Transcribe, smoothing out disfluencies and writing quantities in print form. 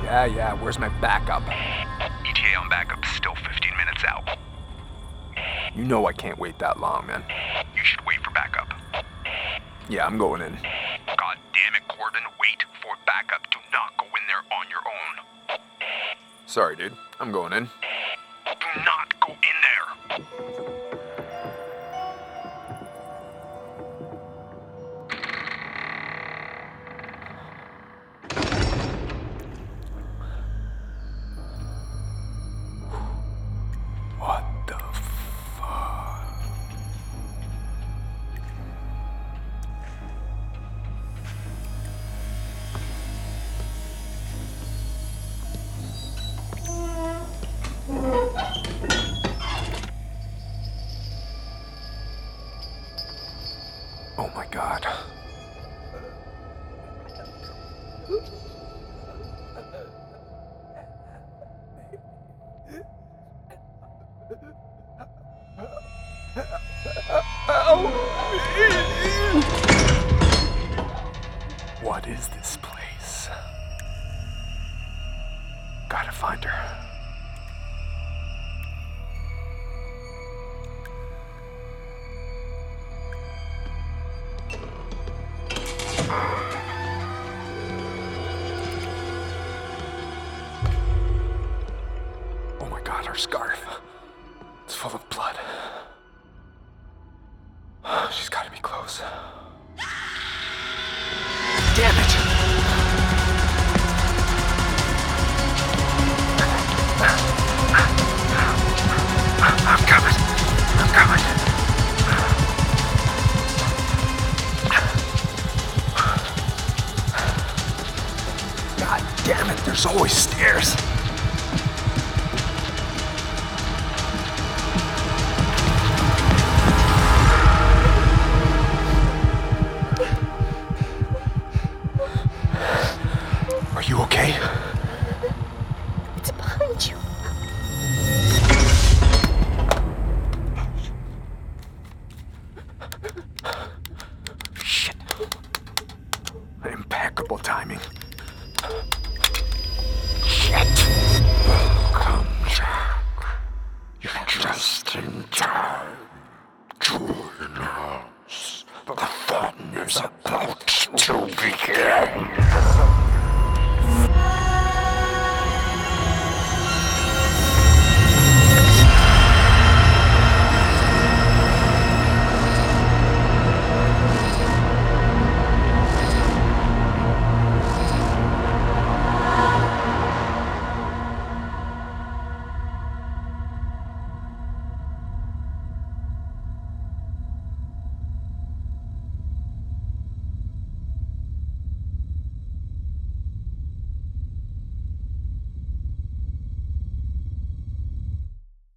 Yeah, where's my backup? ETA on backup is still 15 minutes out. You know I can't wait that long, man. You should wait for backup. Yeah, I'm going in. God damn it, Corbin, wait for backup. Do not go in there on your own. Sorry, dude. I'm going in. Do not go in there. What the fuck? Oh my God. What is this place? Gotta find her. Oh my God, her scarf. It's full of blood. She's gotta be close. Damn it! I'm coming. God damn it, there's always stairs. Are you okay? It's behind you. Shit. Impeccable timing. Shit. Welcome, Jack. You're just in time. Join us. The fun is about to begin.